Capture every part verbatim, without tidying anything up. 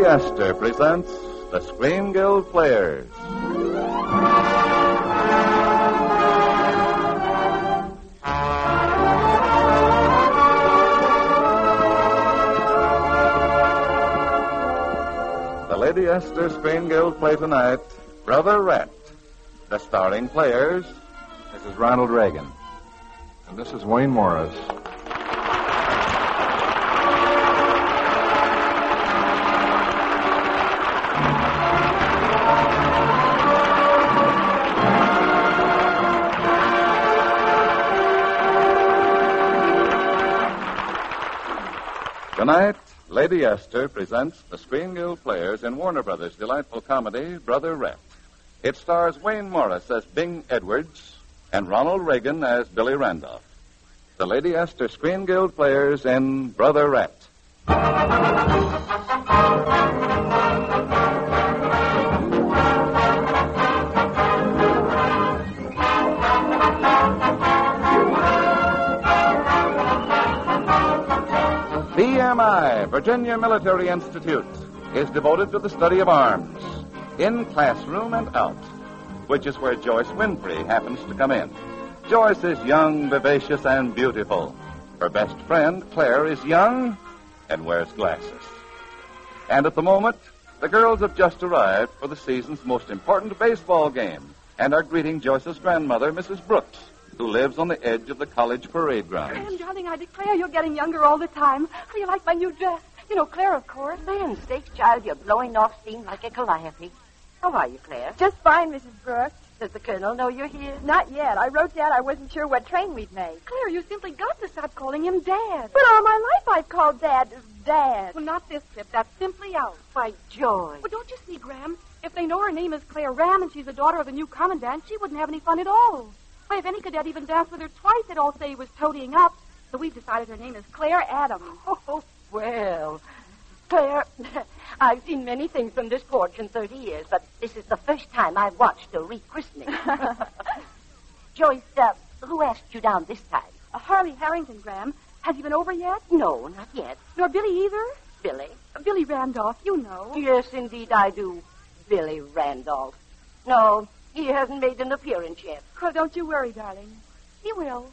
Astor presents the Screen Guild Players. The Lady Astor Screen Guild play tonight, Brother Rat. The starring players, Missus Ronald Reagan. And this is Wayne Morris. Tonight, Lady Astor presents the Screen Guild Players in Warner Brothers' delightful comedy, Brother Rat. It stars Wayne Morris as Bing Edwards and Ronald Reagan as Billy Randolph. The Lady Astor Screen Guild Players in Brother Rat. V M I, Virginia Military Institute, is devoted to the study of arms, in classroom and out, which is where Joyce Winfrey happens to come in. Joyce is young, vivacious, and beautiful. Her best friend, Claire, is young and wears glasses. And at the moment, the girls have just arrived for the season's most important baseball game and are greeting Joyce's grandmother, Missus Brooks, who lives on the edge of the college parade grounds. Graham, darling, I declare you're getting younger all the time. How do you like my new dress? You know, Claire, of course. Land sakes, child, you're blowing off steam like a calliope. How are you, Claire? Just fine, Missus Brooks. Does the Colonel know you're here? Not yet. I wrote down I wasn't sure what train we'd make. Claire, you simply got to stop calling him Dad. But all my life I've called Dad Dad. Well, not this trip. That's simply out. By George. Well, don't you see, Graham? If they know her name is Claire Ram and she's the daughter of the new commandant, she wouldn't have any fun at all. Why, if any cadet even danced with her twice, they'd all say he was toadying up. So we've decided her name is Claire Adams. Oh, well, Claire, I've seen many things from this porch in thirty years, but this is the first time I've watched a rechristening. Joyce, uh, who asked you down this time? Uh, Harley Harrington, Graham. Has he been over yet? No, not yet. Nor Billy either? Billy? Uh, Billy Randolph, you know. Yes, indeed I do. Billy Randolph. No, he hasn't made an appearance yet. Well, don't you worry, darling. He will.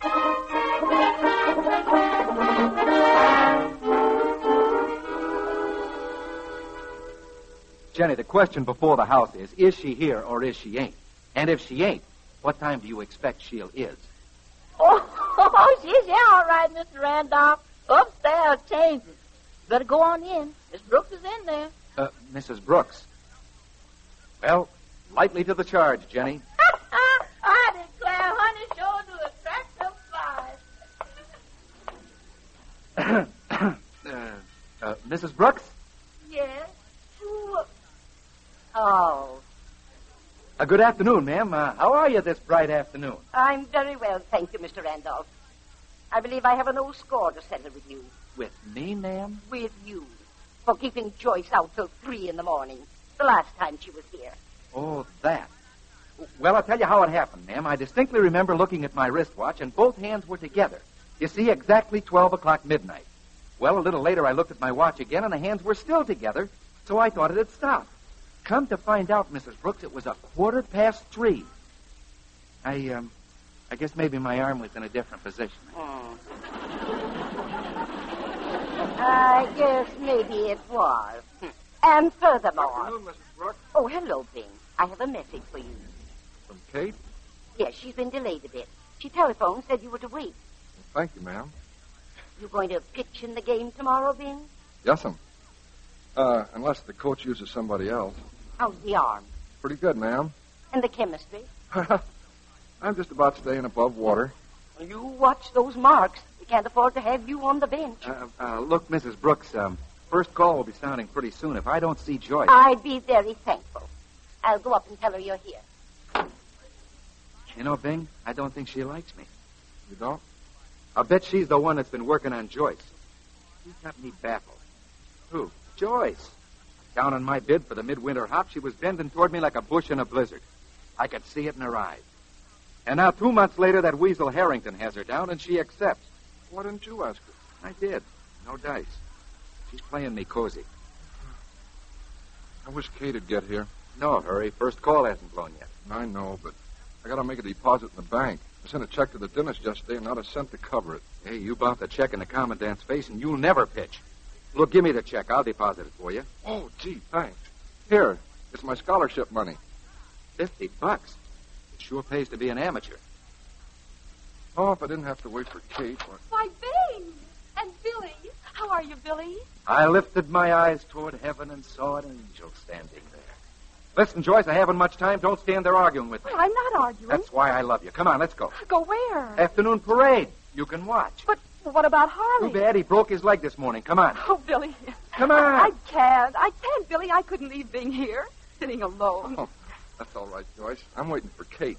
Jenny, the question before the house is, is she here or is she ain't? And if she ain't, what time do you expect she'll is? Oh, she's here all right, Mister Randolph. Upstairs changing. Better go on in. Miss Brooks is in there. Uh, Missus Brooks. Well, lightly to the charge, Jenny. I declare, honey, sure to attract them flies. uh, uh, Missus Brooks? Yes? Who? Oh, Uh, good afternoon, ma'am. Uh, how are you this bright afternoon? I'm very well, thank you, Mister Randolph. I believe I have an old score to settle with you. With me, ma'am? With you. For keeping Joyce out till three in the morning. The last time she was here. Oh, that. Well, I'll tell you how it happened, ma'am. I distinctly remember looking at my wristwatch, and both hands were together. You see, exactly twelve o'clock midnight. Well, a little later, I looked at my watch again, and the hands were still together, so I thought it had stopped. Come to find out, Missus Brooks, it was a quarter past three. I, um, I guess maybe my arm was in a different position. Oh. I guess maybe it was. And furthermore... Good afternoon, Missus Brooks. Oh, hello, Bing. I have a message for you. From Kate? Yes, she's been delayed a bit. She telephoned, said you were to wait. Thank you, ma'am. You going to pitch in the game tomorrow, Bing? Yes'm. Uh, unless the coach uses somebody else. How's the arm? Pretty good, ma'am. And the chemistry? I'm just about staying above water. Well, you watch those marks. We can't afford to have you on the bench. Uh, uh, look, Missus Brooks, um, first call will be sounding pretty soon. If I don't see Joyce... I'd be very thankful. I'll go up and tell her you're here. You know, Bing, I don't think she likes me. You don't? I'll bet she's the one that's been working on Joyce. She's got me baffled. Who? Joyce. Down on my bid for the midwinter hop, she was bending toward me like a bush in a blizzard. I could see it in her eyes. And now, two months later, that weasel Harrington has her down, and she accepts. Why didn't you ask her? I did. No dice. She's playing me cozy. I wish Kate'd get here. No hurry. First call hasn't blown yet. I know, but I got to make a deposit in the bank. I sent a check to the dentist yesterday and not a cent to cover it. Hey, you bounce the check in the commandant's face and you'll never pitch. Look, give me the check. I'll deposit it for you. Oh, gee, thanks. Here, it's my scholarship money. Fifty bucks. It sure pays to be an amateur. Oh, if I didn't have to wait for Kate. Or... Why, Bing! And Billy. How are you, Billy? I lifted my eyes toward heaven and saw an angel standing there. Listen, Joyce, I haven't much time. Don't stand there arguing with me. Well, I'm not arguing. That's why I love you. Come on, let's go. Go where? Afternoon parade. You can watch. But what about Harley? Too bad he broke his leg this morning. Come on. Oh, Billy. Come on. I can't. I can't, Billy. I couldn't leave Bing here, sitting alone. Oh, that's all right, Joyce. I'm waiting for Kate.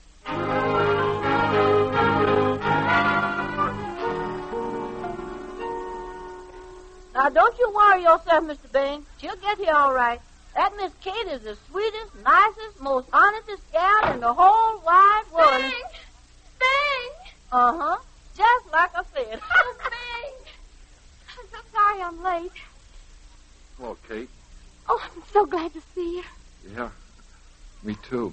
Now, don't you worry yourself, Mister Bing. She'll get here all right. That Miss Kate is the sweetest, nicest, most honestest gal in the whole wide world. Bing! Bing! Uh-huh. Just like I said. Oh, Bing! I'm so sorry I'm late. Hello, Kate. Oh, I'm so glad to see you. Yeah, me too.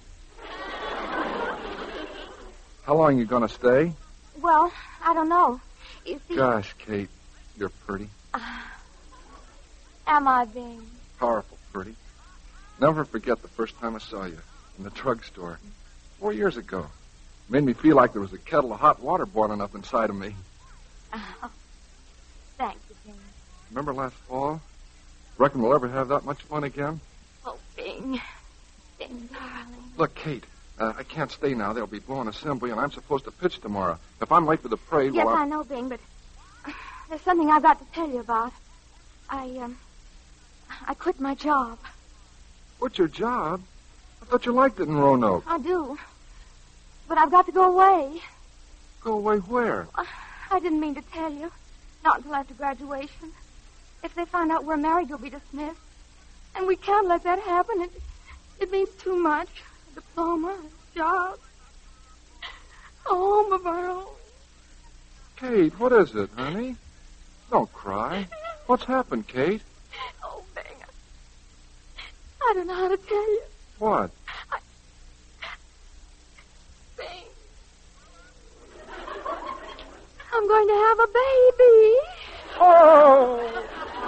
How long you going to stay? Well, I don't know. You see... Gosh, Kate, you're pretty. Uh, am I, Bing? Powerful pretty. Never forget the first time I saw you in the drugstore. Four years ago. Made me feel like there was a kettle of hot water boiling up inside of me. Oh, thank you, Bing. Remember last fall? Reckon we'll ever have that much fun again? Oh, Bing. Bing, darling. Look, Kate, uh, I can't stay now. They'll be blowing assembly, and I'm supposed to pitch tomorrow. If I'm late for the parade, Yes, well, I know, Bing, but there's something I've got to tell you about. I, um, I quit my job. What's your job? I thought you liked it in Roanoke. I do. But I've got to go away. Go away where? I didn't mean to tell you. Not until after graduation. If they find out we're married, you'll be dismissed. And we can't let that happen. It, it means too much. A diploma, a job, a home of our own. Kate, what is it, honey? Don't cry. What's happened, Kate? Oh, Bing. I don't know how to tell you. What? I... Bing. I'm going to have a baby. Oh!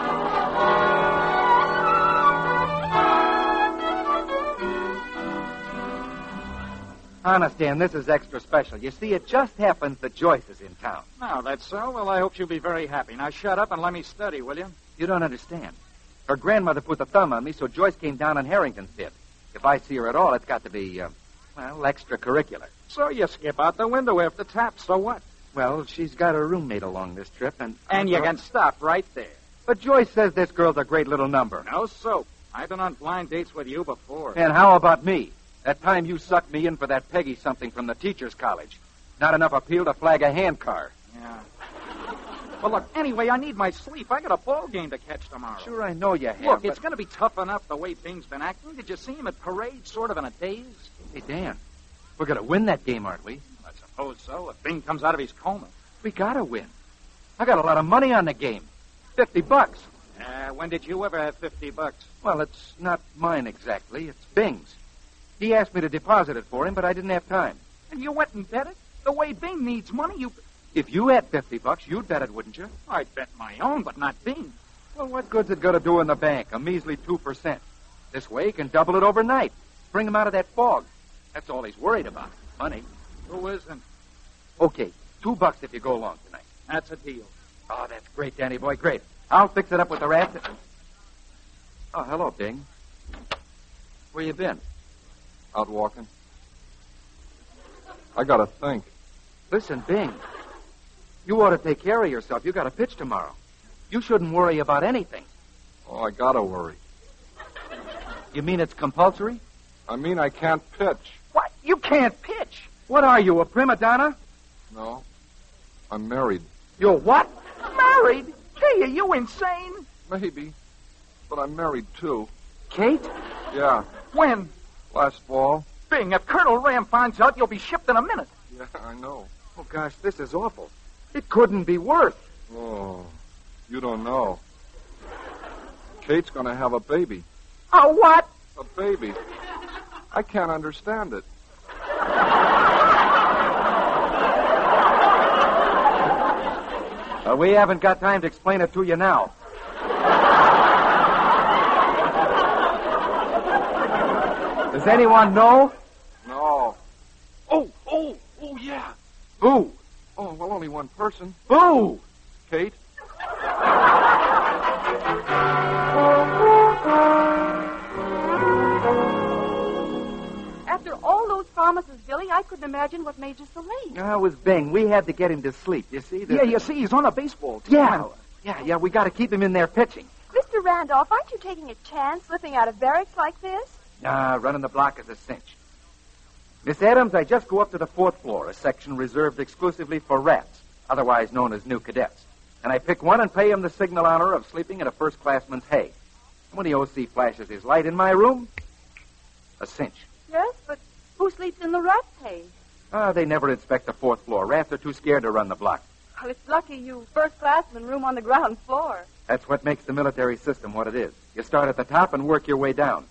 Honest, Dan, this is extra special. You see, it just happens that Joyce is in town. Now, that's so. Well, I hope she'll be very happy. Now, shut up and let me study, will you? You don't understand. Her grandmother put the thumb on me, so Joyce came down on Harrington's did. If I see her at all, it's got to be, uh, well, extracurricular. So you skip out the window after tap, so what? Well, she's got a roommate along this trip, and... And you can stop right there. But Joyce says this girl's a great little number. No soap. I've been on blind dates with you before. And how about me? That time you sucked me in for that Peggy something from the teacher's college. Not enough appeal to flag a handcar. Yeah. Well, look, anyway, I need my sleep. I got a ball game to catch tomorrow. Sure, I know you have. Look, but... it's going to be tough enough the way Bing's been acting. Did you see him at parade, sort of in a daze? Hey, Dan, we're going to win that game, aren't we? I suppose so, if Bing comes out of his coma. We got to win. I got a lot of money on the game. Fifty bucks. Uh, when did you ever have fifty bucks? Well, it's not mine exactly. It's Bing's. He asked me to deposit it for him, but I didn't have time. And you went and bet it? The way Bing needs money, you... If you had fifty bucks, you'd bet it, wouldn't you? I'd bet my own, but not Bing. Well, what good's it going to do in the bank? A measly two percent. This way, he can double it overnight. Bring him out of that fog. That's all he's worried about. Money. Who isn't? Okay, two bucks if you go along tonight. That's a deal. Oh, that's great, Danny boy, great. I'll fix it up with the rats. Oh, hello, Bing. Where you been? Out walking. I gotta think. Listen, Bing. You ought to take care of yourself. You got a pitch tomorrow. You shouldn't worry about anything. Oh, I gotta worry. You mean it's compulsory? I mean I can't pitch. What? You can't pitch? What are you, a prima donna? No. I'm married. You're what? Married? Hey, are you insane? Maybe. But I'm married, too. Kate? Yeah. When? Last fall. Bing, if Colonel Ram finds out, you'll be shipped in a minute. Yeah, I know. Oh, gosh, this is awful. It couldn't be worse. Oh, you don't know. Kate's gonna have a baby. A what? A baby. I can't understand it. Uh, we haven't got time to explain it to you now. Does anyone know? No. Oh, oh, oh, yeah. Who? Oh, well, only one person. Who? Kate. After all those promises, Billy, I couldn't imagine what made you so late. Ah, it was Bing. We had to get him to sleep. You see? Yeah, you see, he's on a baseball team. Yeah. Yeah, yeah, we got to keep him in there pitching. Mister Randolph, aren't you taking a chance slipping out of barracks like this? Ah, running the block is a cinch. Miss Adams, I just go up to the fourth floor, a section reserved exclusively for rats, otherwise known as new cadets. And I pick one and pay him the signal honor of sleeping in a first-classman's hay. And when the O C flashes his light in my room, a cinch. Yes, but who sleeps in the rat cage? Ah, they never inspect the fourth floor. Rats are too scared to run the block. Well, it's lucky you first-classman room on the ground floor. That's what makes the military system what it is. You start at the top and work your way down.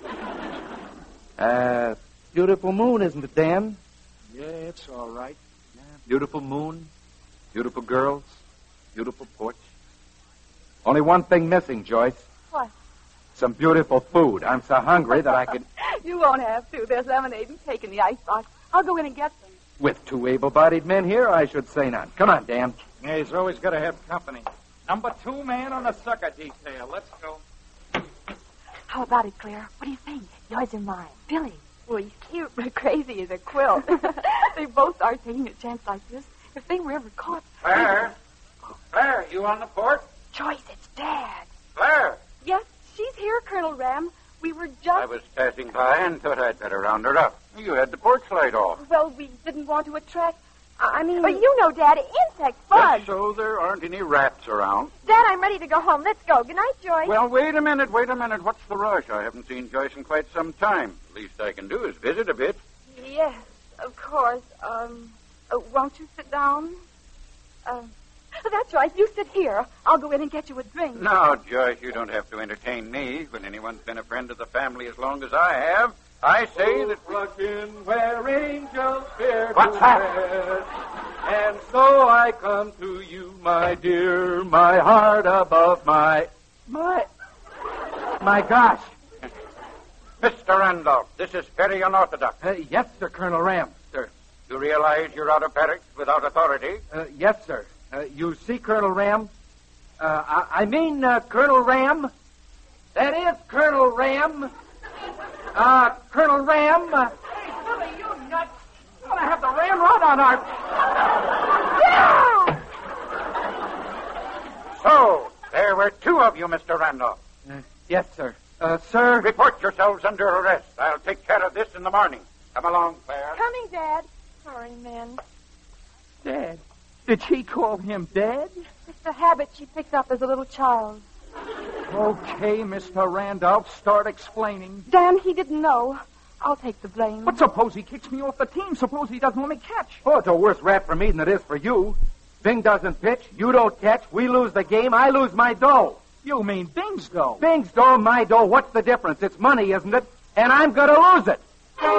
Uh, beautiful moon, isn't it, Dan? Yeah, it's all right. Yeah, beautiful moon, beautiful girls, beautiful porch. Only one thing missing, Joyce. What? Some beautiful food. I'm so hungry that I could... You won't have to. There's lemonade and cake in the icebox. I'll go in and get them. With two able-bodied men here, I should say none. Come on, Dan. Yeah, he's always got to have company. Number two man on the sucker detail. Let's go. How about it, Claire? What do you think? Yours or mine? Billy. Well, he's cute, but crazy as a quilt. They both are taking a chance like this. If they were ever caught... Claire? Claire, you on the porch? Joyce, it's Dad. Claire? Yes, she's here, Colonel Ram. We were just... I was passing by and thought I'd better round her up. You had the porch light off. Well, we didn't want to attract... I mean... But you know, Dad, insects, bugs. Just so there aren't any rats around. Dad, I'm ready to go home. Let's go. Good night, Joyce. Well, wait a minute, wait a minute. What's the rush? I haven't seen Joyce in quite some time. The least I can do is visit a bit. Yes, of course. Um, uh, won't you sit down? Uh, that's right. You sit here. I'll go in and get you a drink. No, Joyce, you don't have to entertain me. When anyone's been a friend of the family as long as I have, I say that... Looking where angels fear What's to that? tread. And so I come to you, my dear, my heart above my... My... My gosh. Mister Randolph, this is very unorthodox. Uh, yes, sir, Colonel Ram. Sir. You realize you're out of barracks without authority? Uh, yes, sir. Uh, you see, Colonel Ram? Uh, I, I mean, uh, Colonel Ram. That is Colonel Ram. Uh, Colonel Ram. Uh, Hey, Billy, you nuts. I'm going to have the ramrod on our... Yeah! So, there were two of you, Mister Randolph. uh, yes, sir. Uh, sir. Report yourselves under arrest. I'll take care of this in the morning. Come along, Claire. Coming, Dad. Sorry, men. Dad. Did she call him Dad? It's the habit she picked up as a little child. Okay, Mister Randolph, start explaining. Dan, he didn't know. I'll take the blame. But suppose he kicks me off the team. Suppose he doesn't let me catch. Oh, it's a worse rap for me than it is for you. Bing doesn't pitch. You don't catch. We lose the game. I lose my dough. You mean Bing's dough? Bing's dough, my dough. What's the difference? It's money, isn't it? And I'm going to lose it.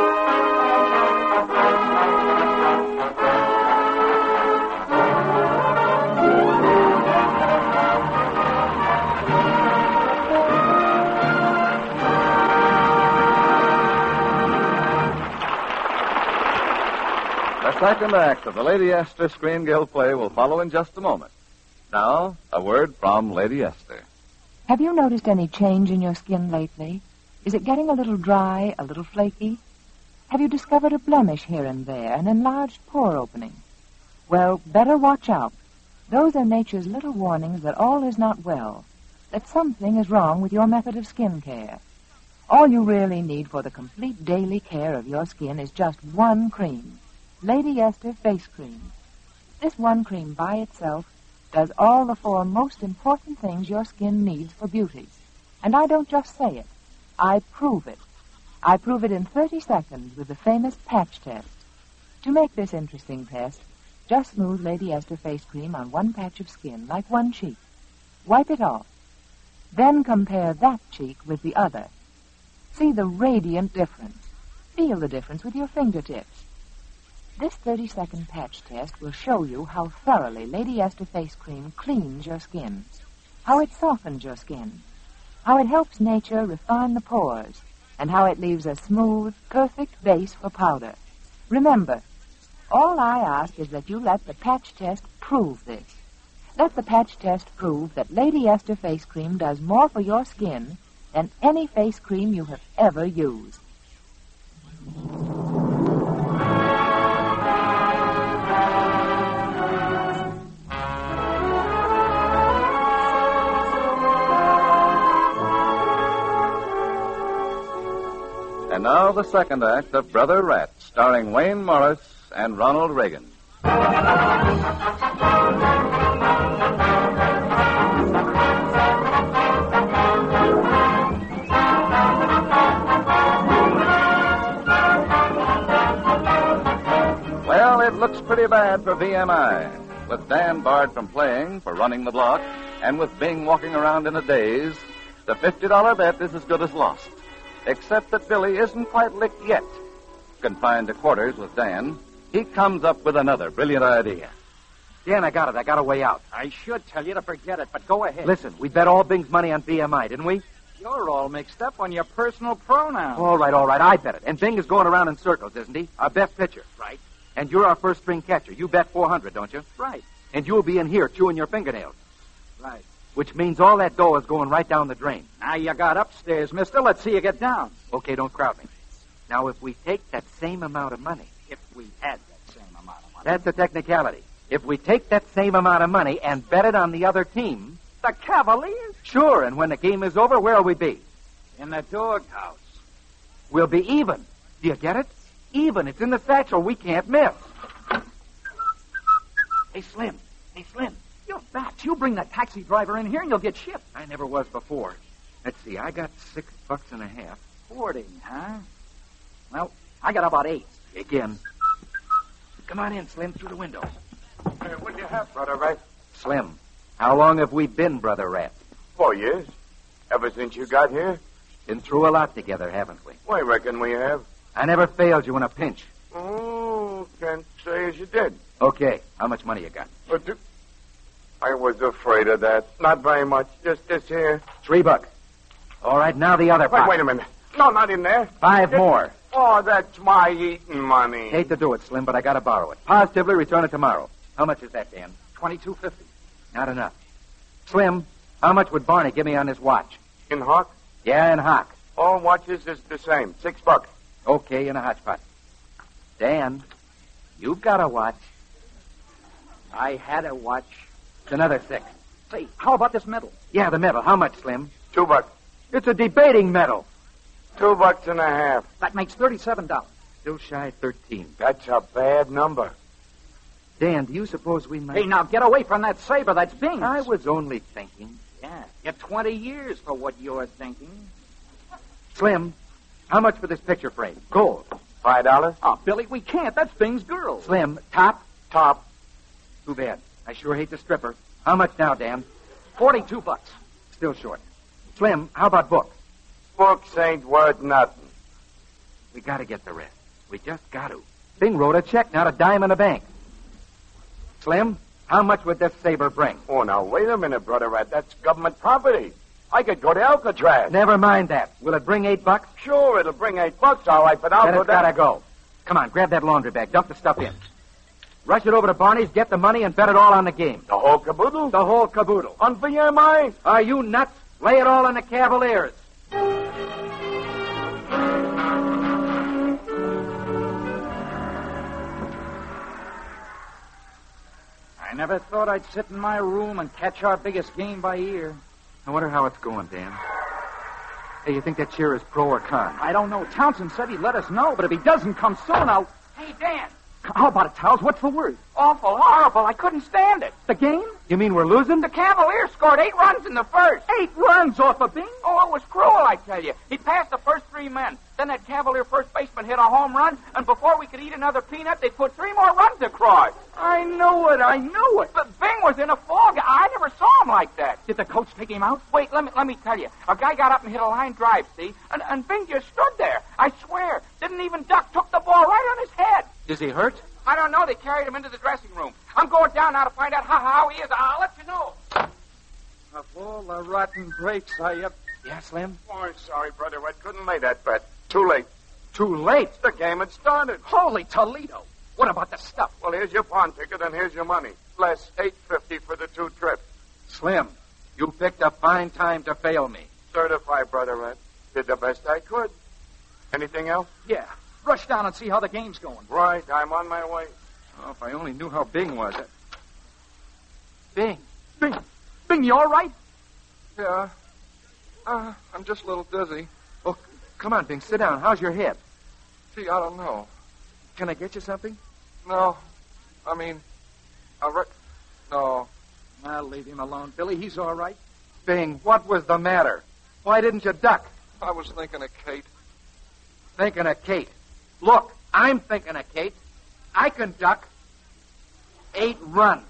The second act of the Lady Esther Screen Guild play will follow in just a moment. Now, a word from Lady Esther. Have you noticed any change in your skin lately? Is it getting a little dry, a little flaky? Have you discovered a blemish here and there, an enlarged pore opening? Well, better watch out. Those are nature's little warnings that all is not well, that something is wrong with your method of skin care. All you really need for the complete daily care of your skin is just one cream, Lady Esther Face Cream. This one cream by itself does all the four most important things your skin needs for beauty. And I don't just say it. I prove it. I prove it in thirty seconds with the famous patch test. To make this interesting test, just smooth Lady Esther Face Cream on one patch of skin, like one cheek. Wipe it off. Then compare that cheek with the other See the radiant difference. Feel the difference with your fingertips. This thirty-second patch test will show you how thoroughly Lady Esther Face Cream cleans your skin, how it softens your skin, how it helps nature refine the pores, and how it leaves a smooth, perfect base for powder. Remember, all I ask is that you let the patch test prove this. Let the patch test prove that Lady Esther Face Cream does more for your skin than any face cream you have ever used. And now the second act of Brother Rat, starring Wayne Morris and Ronald Reagan. Well, it looks pretty bad for V M I. With Dan barred from playing for running the block, and with Bing walking around in a daze, the fifty dollar bet is as good as lost. Except that Billy isn't quite licked yet. Confined to quarters with Dan, he comes up with another brilliant idea. Dan, I got it. I got a way out. I should tell you to forget it, but go ahead. Listen, we bet all Bing's money on B M I, didn't we? You're all mixed up on your personal pronouns. All right, all right. I bet it. And Bing is going around in circles, isn't he? Our best pitcher. Right. And you're our first string catcher. You bet four hundred, don't you? Right. And you'll be in here chewing your fingernails. Right. Which means all that dough is going right down the drain. Now you got upstairs, mister. Let's see you get down. Okay, don't crowd me. Now, if we take that same amount of money... If we had that same amount of money. That's a technicality. If we take that same amount of money and bet it on the other team... The Cavaliers? Sure, and when the game is over, where'll we be? In the doghouse. We'll be even. Do you get it? Even. It's in the satchel. We can't miss. Hey, Slim. Hey, Slim. You're fat. You bring that taxi driver in here and you'll get shipped. I never was before. Let's see. I got six bucks and a half. Forty, huh? Well, I got about eight. Again. Come on in, Slim, through the window. Hey, what do you have, Brother Rat? Slim, how long have we been, Brother Rat? Four years. Ever since you got here? Been through a lot together, haven't we? Well, I reckon we have. I never failed you in a pinch. Oh, can't say as you did. Okay, how much money you got? But do... I was afraid of that. Not very much. Just this here. Three bucks. All right, now the other Wait, box. wait a minute. No, not in there. Five Just... more. Oh, that's my eating money. Hate to do it, Slim, but I got to borrow it. Positively return it tomorrow. How much is that, Dan? Twenty-two fifty. Not enough. Slim, how much would Barney give me on his watch? In hock? Yeah, in hock. All watches is the same. Six bucks. Okay, in a hotchpot. Dan, you've got a watch. I had a watch. It's another six. Say, how about this medal? Yeah, the medal. How much, Slim? Two bucks. It's a debating medal. Two bucks and a half. That makes thirty-seven dollars. Still shy of thirteen. That's a bad number. Dan, do you suppose we might... Hey, now get away from that saber. That's Bing's. I was only thinking. Yeah, get twenty years for what you're thinking. Slim, how much for this picture frame? Gold. Five dollars? Oh, Billy, we can't. That's Bing's girl. Slim, top? Top. Too bad. I sure hate the stripper. How much now, Dan? Forty-two bucks. Still short. Slim, how about books? Books ain't worth nothing. We got to get the rest. We just got to. Bing wrote a check, not a dime in the bank. Slim, how much would this saber bring? Oh, now, wait a minute, Brother Rat. That's government property. I could go to Alcatraz. Never mind that. Will it bring eight bucks? Sure, it'll bring eight bucks, all right, but I'll then go it's down. gotta go. Come on, grab that laundry bag. Dump the stuff in. Rush it over to Barney's, get the money, and bet it all on the game. The whole caboodle? The whole caboodle. On V M I? Are you nuts? Lay it all on the Cavaliers. I never thought I'd sit in my room and catch our biggest game by ear. I wonder how it's going, Dan. Hey, you think that chair is pro or con? I don't know. Townsend said he'd let us know, but if he doesn't come soon, I'll... Hey, Dan. How about it, Towels? What's the word? Awful, horrible. I couldn't stand it. The game? You mean we're losing? The Cavaliers scored eight runs in the first. Eight runs off of Bing? Oh, it was cruel, I tell you. He passed the first three men. Then that Cavalier first baseman hit a home run, and before we could eat another peanut, they put three more runs across. I knew it, I knew it. But Bing was in a fog. I never saw him like that. Did the coach take him out? Wait, let me let me tell you. A guy got up and hit a line drive, see? And, and Bing just stood there. I swear. Didn't even duck. Took the ball right on his head. Is he hurt? I don't know. They carried him into the dressing room. I'm going down now to find out how, how he is. I'll let you know. Of all the rotten breaks I ever... Yeah, Slim? Oh, I'm sorry, Brother Red. Couldn't lay that bet. Too late. Too late? The game had started. Holy Toledo. What about the stuff? Well, here's your pawn ticket and here's your money. Plus eight fifty for the two trips. Slim, you picked a fine time to fail me. Certified, Brother Red. Did the best I could. Anything else? Yeah. Rush down and see how the game's going. Right. I'm on my way. Oh, if I only knew how Bing was. I... Bing. Bing. Bing, you all right? Yeah. Uh, I'm just a little dizzy. Oh, c- come on, Bing. Sit down. How's your head? Gee, I don't know. Can I get you something? No. I mean, I re- No. I'll leave him alone, Billy. He's all right. Bing, what was the matter? Why didn't you duck? I was thinking of Kate. Thinking of Kate. Look, I'm thinking of Kate. I can duck. Eight runs.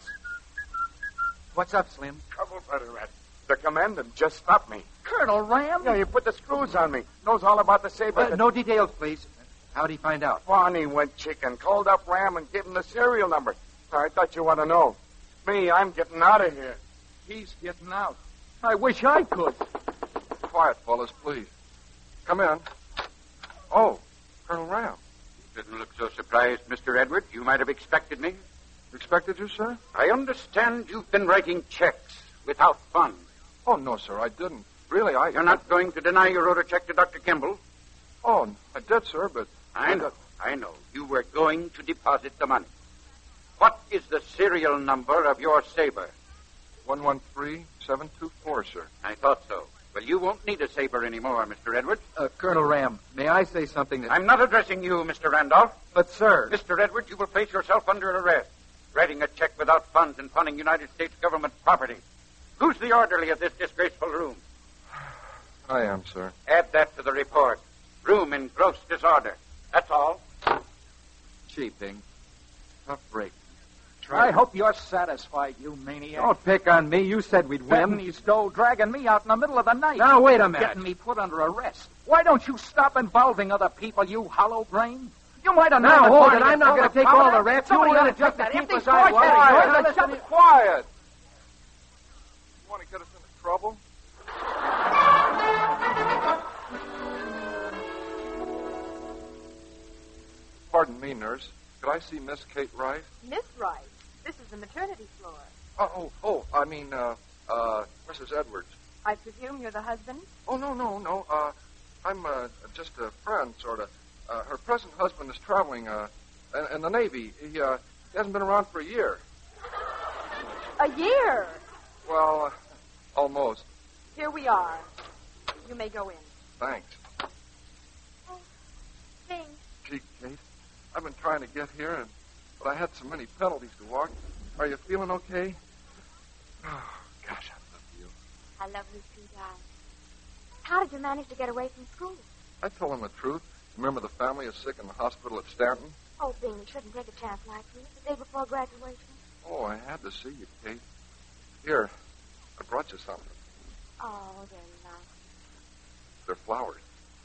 What's up, Slim? Trouble, Brother Red. The commandant just stopped me. Colonel Ram? Yeah, he put the screws on me. Knows all about the saber. Uh, no details, please. How'd he find out? Bonnie went chicken, called up Ram and gave him the serial number. I thought you want to know. Me, I'm getting out of here. He's getting out. I wish I could. Quiet, fellas, please. Come in. Oh, Colonel Ram. You didn't look so surprised, Mister Edward. You might have expected me. Expected you, sir? I understand you've been writing checks without funds. Oh, no, sir, I didn't. Really, I... You're not going to deny you wrote a check to Doctor Kimball? Oh, I did, sir, but... I know, I know. You were going to deposit the money. What is the serial number of your saber? one one three seven two four, sir. I thought so. Well, you won't need a saber anymore, Mister Edward. Uh, Colonel Ram, may I say something that... I'm not addressing you, Mister Randolph. But, sir... Mister Edward, you will place yourself under arrest. Writing a check without funds and funding United States government property. Who's the orderly of this disgraceful room? I am, sir. Add that to the report. Room in gross disorder. That's all. Gee, Bing. Tough break. I hope you're satisfied, you maniac. Don't pick on me. You said we'd win. Betting his dough, dragging me out in the middle of the night. Now, wait a minute. Getting me put under arrest. Why don't you stop involving other people, you hollow brain? You might have known... Now, that hold Barney it. I'm not had going to told take all the Providence. rap. You Somebody want ought to to just take that. keep If these us out. boys had Quiet. it, Quiet. yours, Listen, shut- quiet. You want to get us into trouble? Pardon me, nurse. Could I see Miss Kate Wright? Miss Wright, this is the maternity floor. Oh, oh, oh I mean, uh, uh, Missus Edwards. I presume you're the husband? Oh, no, no, no. Uh, I'm uh, just a friend, sort of. Uh, her present husband is traveling uh, in, in the Navy. He, uh, he hasn't been around for a year. A year? Well, uh, almost. Here we are. You may go in. Thanks. Oh, Bing. Gee, Kate, I've been trying to get here, and but I had so many penalties to walk. Are you feeling okay? Oh, gosh, I love you. I love you too, darling. How did you manage to get away from school? I told him the truth. Remember the family is sick in the hospital at Stanton? Oh, Bing, you shouldn't take a chance like this the day before graduation. Oh, I had to see you, Kate. Here, I brought you something. Oh, they're nice. They're flowers.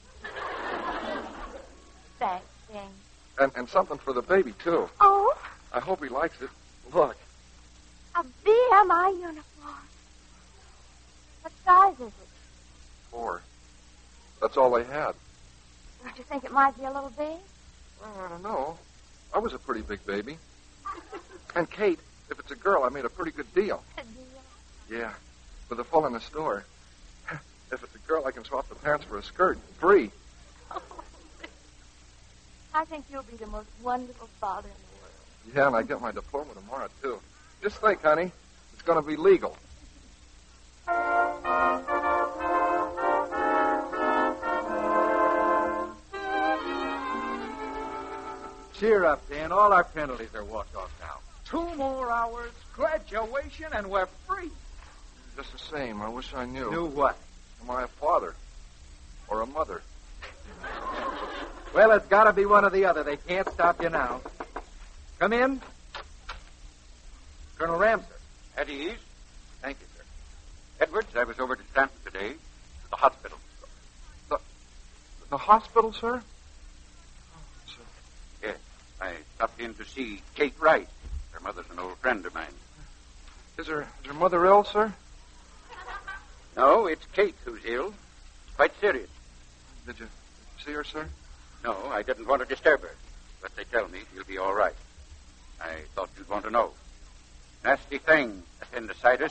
Thanks, Bing. And, and something for the baby, too. Oh, I hope he likes it. Look. a B M I uniform. What size is it? Four. That's all they had. Don't you think it might be a little big? Well, I don't know. I was a pretty big baby. And, Kate, if it's a girl, I made a pretty good deal. A deal? Yeah, with the full in the store. If it's a girl, I can swap the pants for a skirt. Free. Oh, I think you'll be the most wonderful father in the world. Yeah, and I get my diploma tomorrow, too. Just think, honey. It's going to be legal. Cheer up, Dan. All our penalties are walked off now. Two more hours, graduation, and we're free. Just the same, I wish I knew. Knew what? Am I a father? Or a mother? Well, it's got to be one or the other. They can't stop you now. Come in. Colonel Ramsey. At ease. Thank you, sir. Edwards, I was over to Stanton today, to the hospital. The, the hospital, sir? Oh, sir? Yes. I stopped in to see Kate Wright. Her mother's an old friend of mine. Is her, is her mother ill, sir? No, it's Kate who's ill. It's quite serious. Did you, did you see her, sir? No, I didn't want to disturb her. But they tell me she'll be all right. I thought you'd want to know. Nasty thing, appendicitis.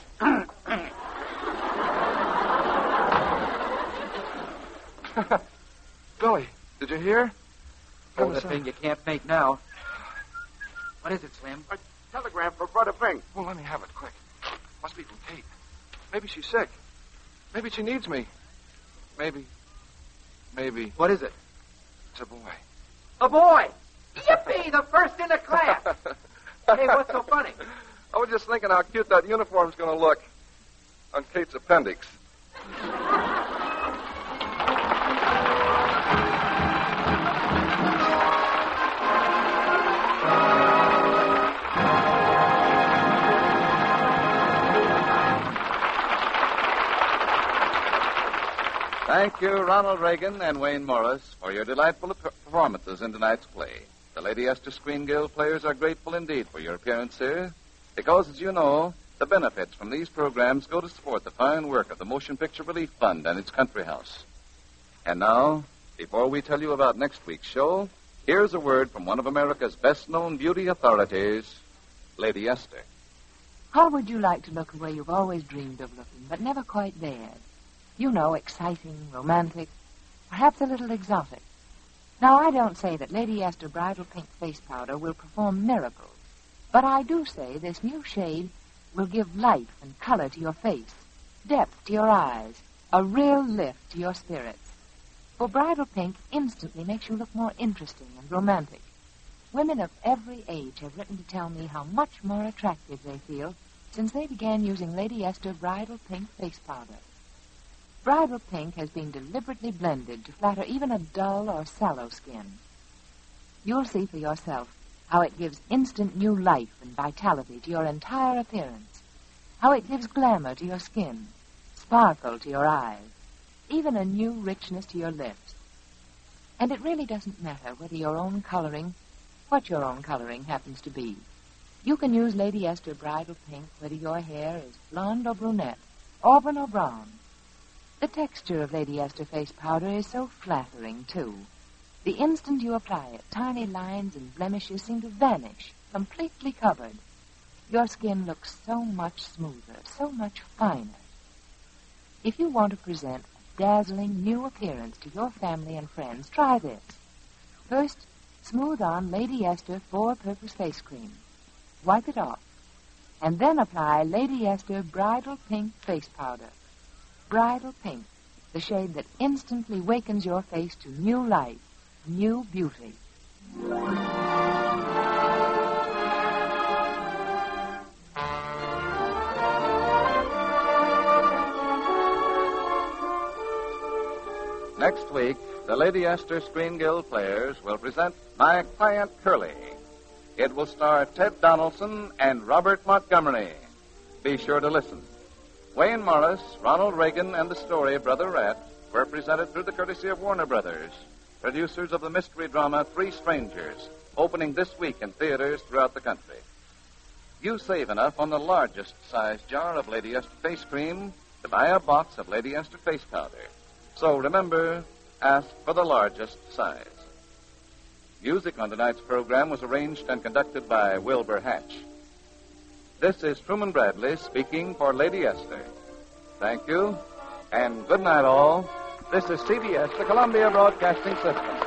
Billy, did you hear? Oh, the thing you can't make now. What is it, Slim? A telegram for Brother Bing. Oh, let me have it, quick. Must be from Kate. Maybe she's sick. Maybe she needs me. Maybe. Maybe. What is it? It's a boy. A boy! Yippee! The first in the class! Hey, what's so funny? I was just thinking how cute that uniform's going to look on Kate's appendix. Thank you, Ronald Reagan and Wayne Morris, for your delightful performances in tonight's play. The Lady Esther Screen Guild players are grateful indeed for your appearance here, because, as you know, the benefits from these programs go to support the fine work of the Motion Picture Relief Fund and its country house. And now, before we tell you about next week's show, here's a word from one of America's best-known beauty authorities, Lady Esther. How would you like to look the way you've always dreamed of looking, but never quite dared? You know, exciting, romantic, perhaps a little exotic. Now, I don't say that Lady Esther Bridal Pink Face Powder will perform miracles, but I do say this new shade will give life and color to your face, depth to your eyes, a real lift to your spirits. For Bridal Pink instantly makes you look more interesting and romantic. Women of every age have written to tell me how much more attractive they feel since they began using Lady Esther Bridal Pink Face Powder. Bridal Pink has been deliberately blended to flatter even a dull or sallow skin. You'll see for yourself how it gives instant new life and vitality to your entire appearance, how it gives glamour to your skin, sparkle to your eyes, even a new richness to your lips. And it really doesn't matter whether your own coloring, what your own coloring happens to be. You can use Lady Esther Bridal Pink whether your hair is blonde or brunette, auburn or brown. The texture of Lady Esther face powder is so flattering, too. The instant you apply it, tiny lines and blemishes seem to vanish, completely covered. Your skin looks so much smoother, so much finer. If you want to present a dazzling new appearance to your family and friends, try this. First, smooth on Lady Esther four-purpose face cream. Wipe it off. And then apply Lady Esther Bridal Pink face powder. Bridal Pink, the shade that instantly wakens your face to new life, new beauty. Next week, the Lady Esther Screen Guild players will present My Client Curly. It will star Ted Donaldson and Robert Montgomery. Be sure to listen. Wayne Morris, Ronald Reagan, and the story Brother Rat were presented through the courtesy of Warner Brothers, producers of the mystery drama Three Strangers, opening this week in theaters throughout the country. You save enough on the largest size jar of Lady Esther face cream to buy a box of Lady Esther face powder. So remember, ask for the largest size. Music on tonight's program was arranged and conducted by Wilbur Hatch. This is Truman Bradley speaking for Lady Esther. Thank you, and good night all. This is C B S, the Columbia Broadcasting System.